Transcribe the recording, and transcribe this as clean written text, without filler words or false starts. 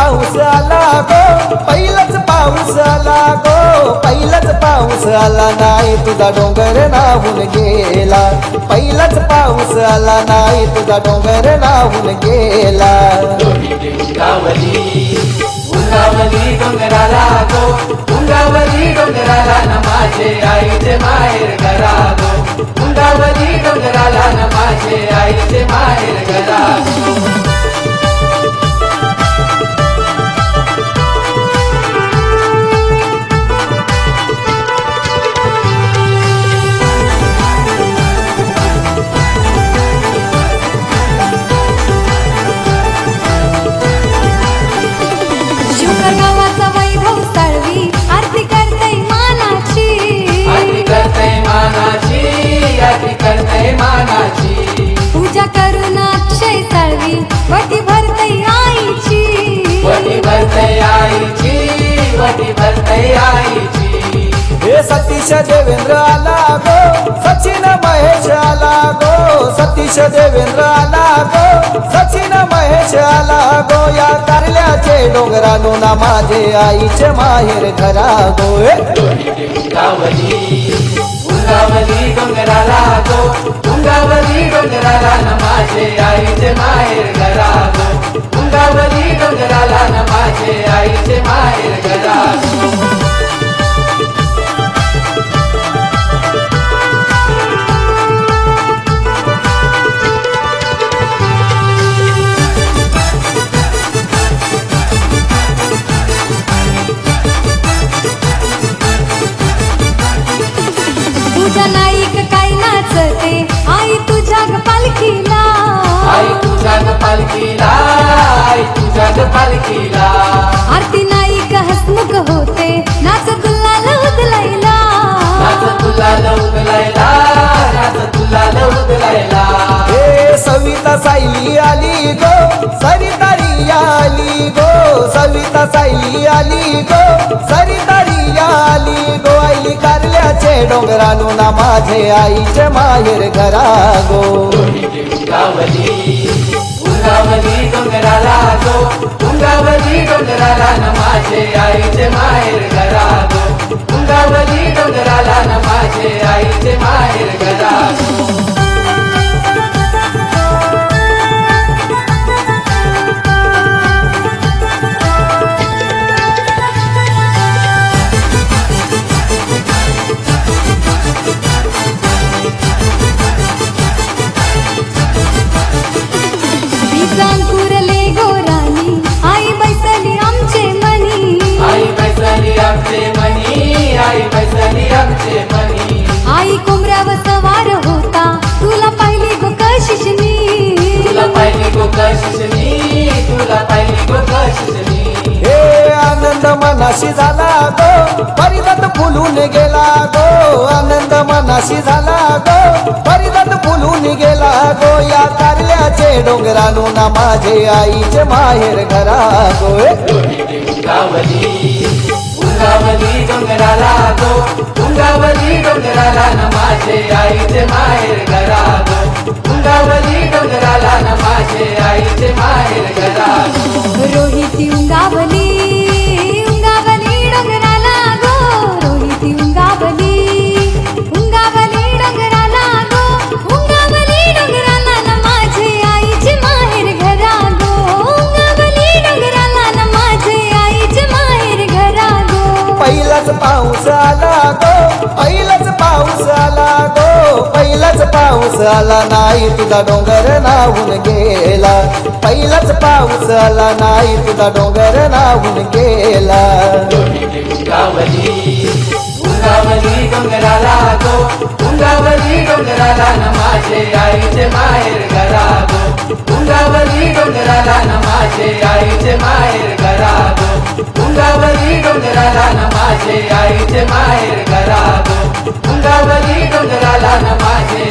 पाऊस आला गो, पहिलाच पाऊस आला गो, पहिलाच पाऊस आला नाही तुझा डोंगर नाहून गेला, पहिलाच पाऊस आला नाही तुझा डोंगर नाहून गेला. उंगावली डोंगराला गो, उंगावली डोंगराला न माझे आईचे माहेर घरा गो, उंगावली डोंगराला न माझे आईचे माहेर घरा. गावाचा वैभव साळवी आरती करतय मानाची, आरती करतय मानाची, आरती करतय मानाची. पूजा करून अक्षय साळवी वटी भरतय आईची, वटी भरतय आईची, वटी भरतय आईची. हे सतीश देवेंद्र आला गो, सचिन महेश आला गो, सतीश देवेंद्र आला गो, सचिन महेश आला गो. या कारल्याचे डोंगरानो ना माझे आईचे माहेर घरा गो. उंगावली, उंगावली डोंगराला गो, उंगावली डोंगराला न माझे आईचे माहेर घरा गो, उंगावली डोंगराला न माझे आईचे माहेर घरा. तुझ्या नाईक काय नाचते आई तुझ्या ग पालखीला, आई तुझ्या ग पालखीला, आई तुझ्या ग पालखीला. आरती नाईक हसमुख होते नाच गुलाल उधळायला, नाच गुलाल उधळायला, नाच गुलाल उधळायला. हे सविता सायली आली गो, सरितारी आली गो, सविता सायली आली गो, सरितारी आली गो. आईली कारल्याचे डोंगरानो ना माझे आईचे माहेर घरा गो. उंगावली, उंगावली डोंगराला गो, उंगावली डोंगराला न माझे आईचे माहेर घरा गो, उंगावली डोंगराला न माझे आईचे माहेर घरा. अंकुरले गोरानी आई बैसली आमचे मनी, आई बैसली आमचे मनी, आई बैसली आमचे मनी. आई कोंबऱ्यावर सवार होता तुला पाहिली गो कशिशनी, तुला पाहिली गो कशिशनी, तुला पाहिली गो कशिशनी. हे आनंद मनाशी झाला गो, परिदत फुलून गेला गो, आनंद मनाशी झाला गो, परिदत फुलून गेला गो. या कारल्याचे डोंगरानो ना माझे आईचे माहेर घरा गो. उंगावली, उंगावली डोंगराला गो, उंगावली डोंगराला न माझे आईचे माहेर घरा गो, उंगावली डोंगराला न माझे आईचे माहेर घरा. रोहिती उंगावली, उंगावली डोंगराला गो, रोहिती उंगावली, उंगावली डोंगराला गो, उंगावली डोंगराला न माझे आईचे माहेर घरा गो, उंगावली डोंगराला न माझे आईचे माहेर घरा गो. पहिलाच पाऊस आला गो, पहिलाच पाऊस आला गो, पहिलाच पाऊस आला नाही तुझा डोंगर नाहून गेला, पहिलाच पाऊस आला नाही तुझा डोंगर नाहून गेला. उंगावली, उंगावली डोंगराला गो, उंगावली डोंगराला न माझे आईचे माहेर घरा गो, उंगावली डोंगराला न माझे आईचे माहेर घरा गो, उंगावली डोंगराला न माझे आईचे माहेर घरा गो, उंगावली डोंगराला न माझे